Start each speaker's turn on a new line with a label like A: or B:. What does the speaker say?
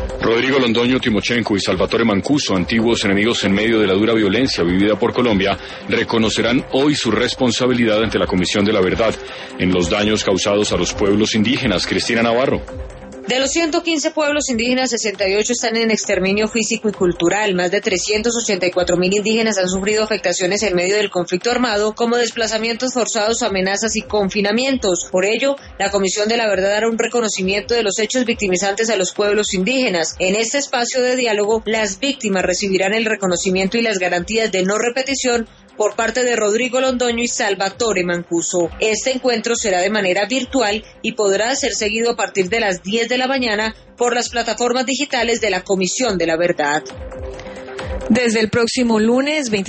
A: Rodrigo Londoño Timochenko y Salvatore Mancuso, antiguos enemigos en medio de la dura violencia vivida por Colombia, reconocerán hoy su responsabilidad ante la Comisión de la Verdad en los daños causados a los pueblos indígenas. Cristina Navarro.
B: De los 115 pueblos indígenas, 68 están en exterminio físico y cultural. Más de 384.000 indígenas han sufrido afectaciones en medio del conflicto armado, como desplazamientos forzados, amenazas y confinamientos. Por ello, la Comisión de la Verdad hará un reconocimiento de los hechos victimizantes a los pueblos indígenas. En este espacio de diálogo, las víctimas recibirán el reconocimiento y las garantías de no repetición por parte de Rodrigo Londoño y Salvatore Mancuso. Este encuentro será de manera virtual y podrá ser seguido a partir de las 10 de la mañana por las plataformas digitales de la Comisión de la Verdad.
C: Desde el próximo lunes 25